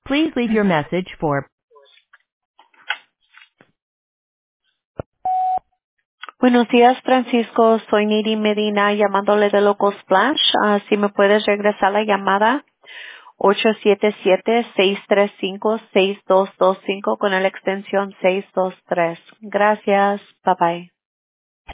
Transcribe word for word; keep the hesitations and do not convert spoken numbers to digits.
Please leave your message for... Buenos días, Francisco. Soy Niri Medina llamándole de Local Splash. Ah, si me puedes regresar la llamada, ocho siete siete, seis tres cinco, seis dos dos cinco con la extensión seis dos tres. Gracias. Bye bye.